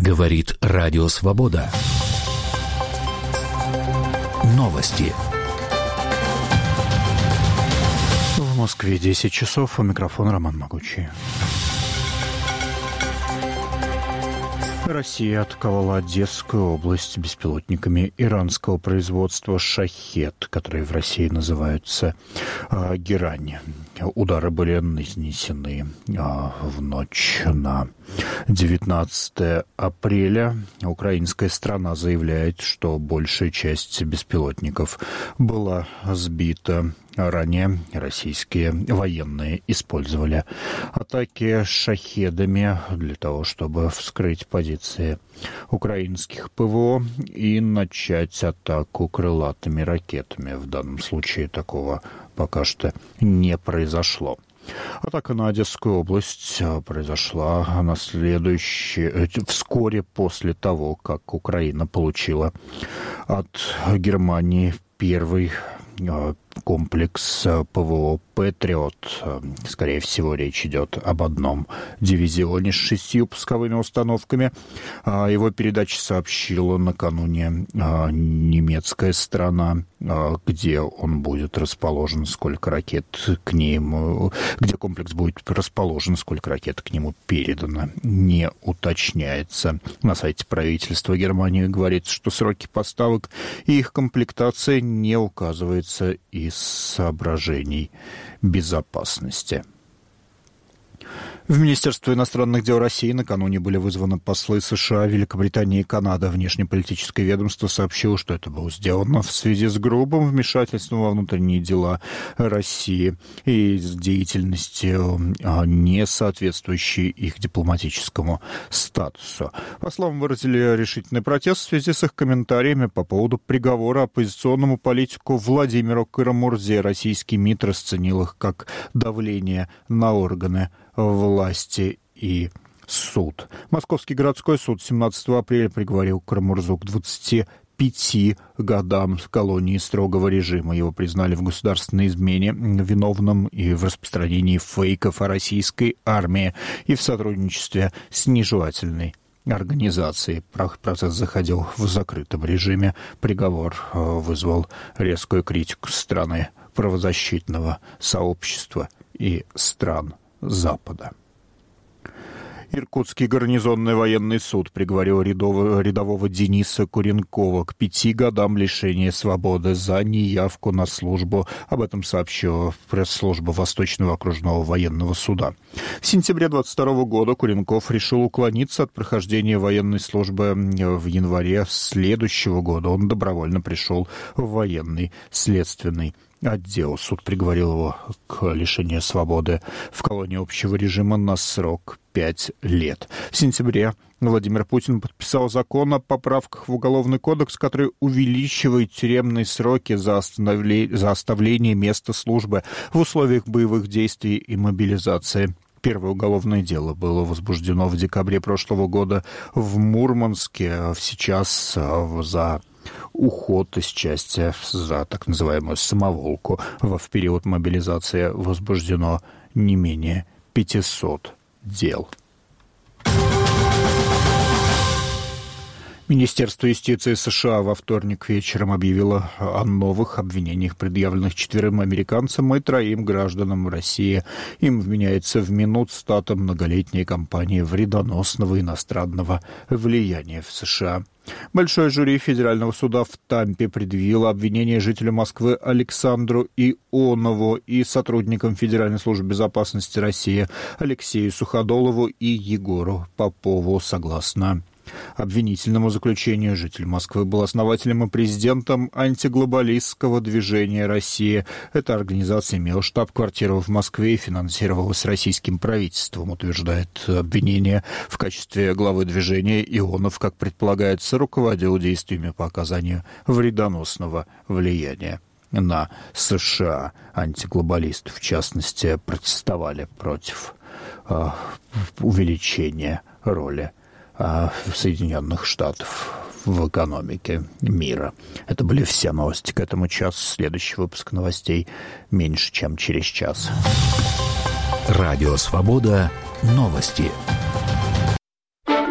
Говорит Радио Свобода. Новости. В Москве 10 часов. У микрофона Роман Могучий. Россия атаковала Одесскую область беспилотниками иранского производства «Шахед», которые в России называются «Герань». Удары были нанесены в ночь на 19 апреля. Украинская сторона заявляет, что большая часть беспилотников была сбита. Ранее российские военные использовали атаки шахедами для того, чтобы вскрыть позиции украинских ПВО и начать атаку крылатыми ракетами. В данном случае такого пока что не произошло. Атака на Одесскую область произошла вскоре после того, как Украина получила от Германии первый комплекс ПВО «Патриот». Скорее всего, речь идет об одном дивизионе с 6 пусковыми установками. Его передаче сообщила накануне немецкая сторона, где он будет расположен, сколько ракет к нему, где комплекс будет расположен, сколько ракет к нему передано, не уточняется. На сайте правительства Германии говорится, что сроки поставок и их комплектация не указывается из соображений безопасности. В Министерство иностранных дел России накануне были вызваны послы США, Великобритании и Канады. Внешнеполитическое ведомство сообщило, что это было сделано в связи с грубым вмешательством во внутренние дела России и с деятельностью, не соответствующей их дипломатическому статусу. Послам выразили решительный протест в связи с их комментариями по поводу приговора оппозиционному политику Владимиру Кара-Мурзе. Российский МИД расценил их как давление на органы власти и суд. Московский городской суд 17 апреля приговорил Кара-Мурзу к 25 годам колонии строгого режима. Его признали в государственной измене виновным и в распространении фейков о российской армии и в сотрудничестве с нежелательной организацией. Процесс заходил в закрытом режиме. Приговор вызвал резкую критику со стороны правозащитного сообщества и стран Запада. Иркутский гарнизонный военный суд приговорил рядового Дениса Куренкова к 5 годам лишения свободы за неявку на службу. Об этом сообщила пресс-служба Восточного окружного военного суда. В сентябре 2022 года Куренков решил уклониться от прохождения военной службы. В январе следующего года он добровольно пришел в военный следственный отдел. Суд приговорил его к лишению свободы в колонии общего режима на срок 5 лет. В сентябре Владимир Путин подписал закон о поправках в Уголовный кодекс, который увеличивает тюремные сроки за оставление места службы в условиях боевых действий и мобилизации. Первое уголовное дело было возбуждено в декабре прошлого года в Мурманске. Сейчас за уход из части, за так называемую самоволку в период мобилизации возбуждено не менее 500 дел. Министерство юстиции США во вторник вечером объявило о новых обвинениях, предъявленных 4 американцам и 3 гражданам России. Им вменяется в вину цитата многолетняя кампания вредоносного иностранного влияния в США. Большое жюри Федерального суда в Тампе предъявило обвинение жителю Москвы Александру Ионову и сотрудникам Федеральной службы безопасности России Алексею Суходолову и Егору Попову. Согласно обвинительному заключению, житель Москвы был основателем и президентом антиглобалистского движения «Россия». Эта организация имела штаб-квартиру в Москве и финансировалась российским правительством, утверждает обвинение. В качестве главы движения Ионов, как предполагается, руководил действиями по оказанию вредоносного влияния на США. Антиглобалисты, в частности, протестовали против увеличения роли Соединенных Штатов в экономике мира. Это были все новости к этому часу. Следующий выпуск новостей меньше, чем через час. Радио Свобода. Новости.